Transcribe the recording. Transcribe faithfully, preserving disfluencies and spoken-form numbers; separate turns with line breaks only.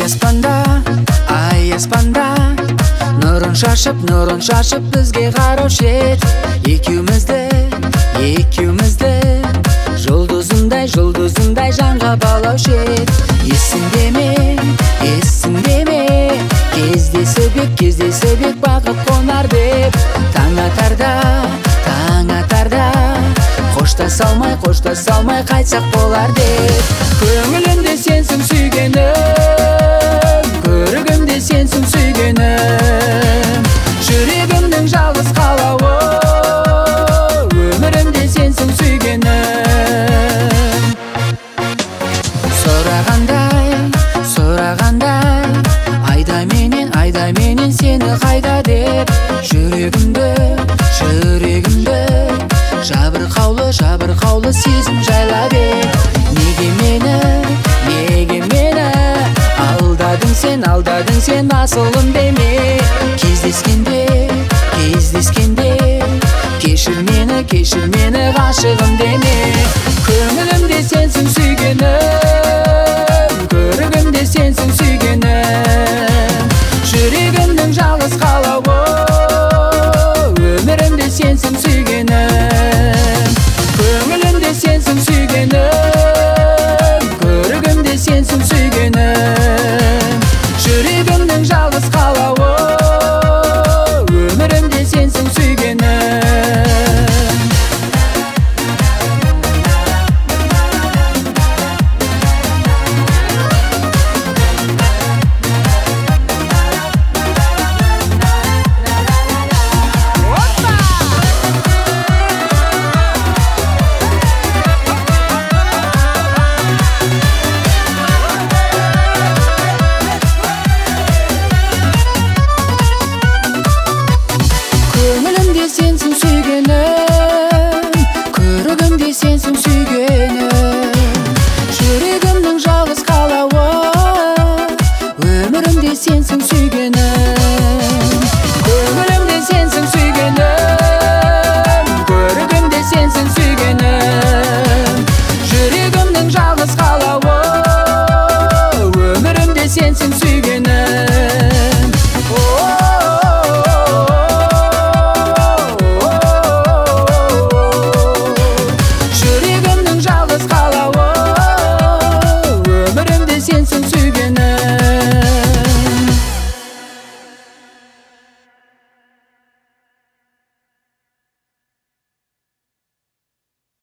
аспанда, ай аспанда, нұрын шашып, нұрын шашып бізге қараушы ед. Екеумізді, екеумізді жұлдызындай, жұлдызындай жанға балаушы ед. Есіңде ме, есіңде ме, кездесіп ек, кездесіп ек бақыт қонар деп. Таң атарда, таң атарда, қоштаса алмай, қоштаса алмай қайтсақ болар деп. Көңілімде сенсің сүйгенім, көрігімде сенсің сүйгенім, жүрегімнің жалғыз қалауы, өмірімде сенсің сүйгенім. Сұрағандай, сұрағандай, айда менен, айда менен сені қайда деп. Жүрегімді, жүрегімді жабырқаулы, жабырқаулы сезім жайлап ед. Неге мені, неге мені алдадың сен, алдадың сен асылым деме. Кездескенде, кездескенде кешір мені, кешір мені ғашығым деме. Көңілімде сенсің сүйгенім, көрігімде сенсің сүйгенім, жүрегімнің жалғыз қалауы, өмірімде сенсің сүйгенім. Көңілімде сенсің сүйгенім, көрігімде сенсің сүйгенім, жүрегімнің жалғыз қалауы, өмірімде сенсің сүйгенім. Көңілімде сенсің сүйгенім, көрігімде сенсің сүйгенім, жүрегімнің жалғыз қалауы, өмірімде сенсің сүйгенім. Көңілімде сенсің сүйгенім, көрігімде сенсің сүйгенім, жүрегімнің жалғыз қалауы, өмірімде сенсің сүйгенім. Жүрегімнің жалғыз қалауы, өмірімде сенсің сүйгенім.